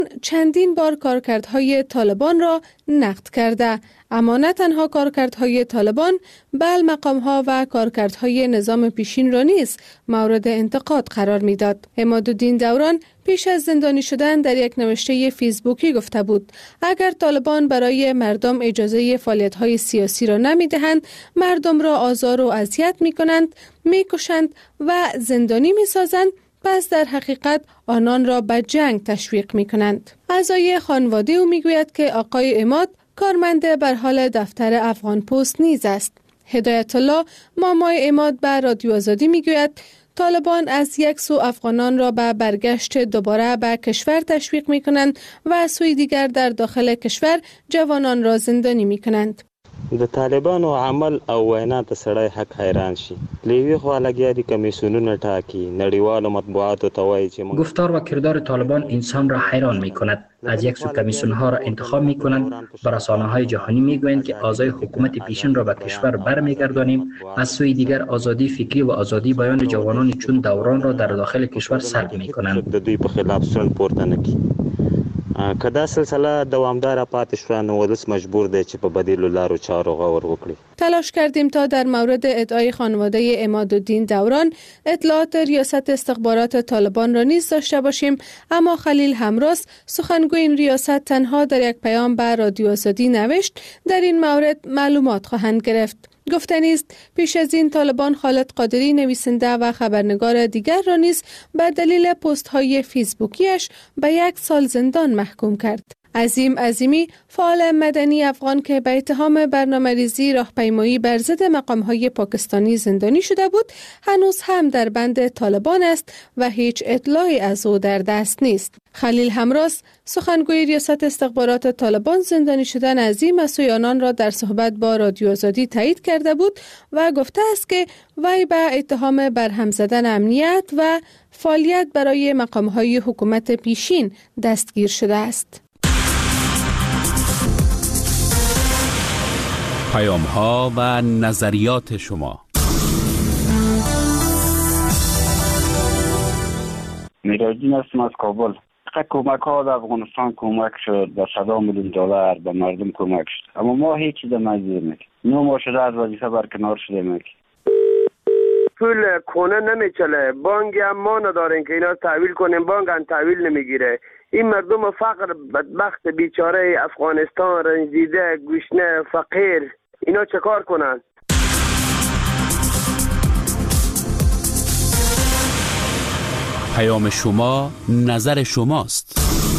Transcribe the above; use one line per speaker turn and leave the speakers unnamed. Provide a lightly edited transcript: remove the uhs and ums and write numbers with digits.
چندین بار کارکردهای طالبان را نقد کرده، اما نه تنها کارکردهای طالبان بل مقامها و کارکردهای نظام پیشین را نیز مورد انتقاد قرار میداد. عمادالدین دوران پیش از زندانی شدن در یک نوشته فیسبوکی گفته بود اگر طالبان برای مردم اجازه فعالیت‌های سیاسی را نمی‌دهند، مردم را آزار و اذیت می‌کنند، می‌کشند و زندانی می‌سازند، پس در حقیقت آنان را به جنگ تشویق می‌کنند. اعضای خانواده او می‌گوید که آقای عماد کارمند بر حال دفتر افغان پست نیز است. هدایت الله مامای عماد به رادیو آزادی می‌گوید طالبان از یک سو افغانان را به برگشت دوباره به کشور تشویق می‌کنند و از سوی دیگر در داخل کشور جوانان را زندانی می‌کنند.
د طالبانو عمل او وینا ته سړی حق حیران شي. لیوی خو لګیا دي کمیسیونونه ټاکي، نړیوالو مطبوعاتو ته وایي چې
گفتار و کردار طالبان انسان را حیران می‌کند. از یک سو کمیسیون ها را انتخاب می‌کنند، بر رسانه‌های جهانی می‌گویند که اعضای حکومت پیشین را به کشور برمیگردانیم، از سوی دیگر آزادی فکری و آزادی بیان جوانان چون دوران را در داخل کشور سلب می‌کنند.
د دوی په خلاف سند پورته نه کوي. کدا سلسله دوامدار پاتې شو نو ولس مجبور دی چې په بدیلو لارو چارو غور وکړي.
تلاش کردیم تا در مورد ادعای خانواده عمادالدین دوران اطلاعات ریاست استخبارات طالبان را نیز داشته باشیم، اما خلیل همراز سخنگوی این ریاست تنها در یک پیام به رادیو آزادی نوشت در این مورد معلومات خواهند گرفت. گفتنی است پیش از این طالبان خالد قادری نویسنده و خبرنگار دیگر را نیز به دلیل پست های فیسبوکیش به 1 سال زندان محکوم کرد. عظیم عظیمی فعال مدنی افغان که به اتهام برنامه‌ریزی راهپیمایی بر ضد مقام‌های پاکستانی زندانی شده بود، هنوز هم در بند طالبان است و هیچ اطلاعی از او در دست نیست. خلیل همراز سخنگوی ریاست استخبارات طالبان زندانی شدن عظیم از سوی آنان را در صحبت با رادیو آزادی تایید کرده بود و گفته است که وی به اتهام برهم زدن امنیت و فعالیت برای مقام‌های حکومت پیشین دستگیر شده است.
پیام‌ها و نظریات شما.
میراجین هستم از کابل. کمک ها در افغانستان کمک شد، به 100 میلیون دلار به مردم کمک شد، اما ما هیچ چیز نمی‌دونیم. 9 ماه شده از وظیفه برکنار شدیم.
پول کونه نمیچله، بانک هم ما نداریم که اینا تحویل کنیم، بانک هم تحویل نمیگیره. این مردم فقر بدبخت بیچاره افغانستان رنجیده گشنه فقیر اینا چه کار کنن؟
پیام شما نظر شماست.